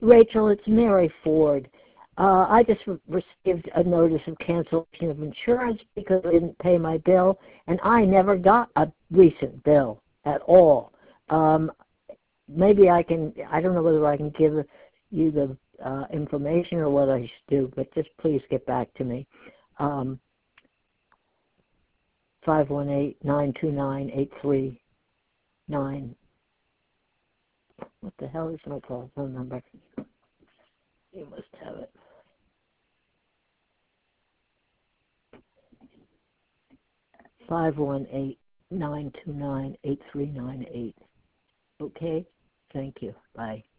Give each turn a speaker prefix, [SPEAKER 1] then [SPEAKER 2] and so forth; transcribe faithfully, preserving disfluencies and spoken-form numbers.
[SPEAKER 1] Rachel, it's Mary Ford. Uh, I just re- received a notice of cancellation of insurance because I didn't pay my bill, and I never got a recent bill at all. Um, maybe I can, I don't know whether I can give you the uh, information or what I should do, but just please get back to me. Um, five one eight, nine two nine, eight three nine. What the hell is my telephone number? You must have it. five one eight, nine two nine, eight three nine eight. Okay? Thank you. Bye.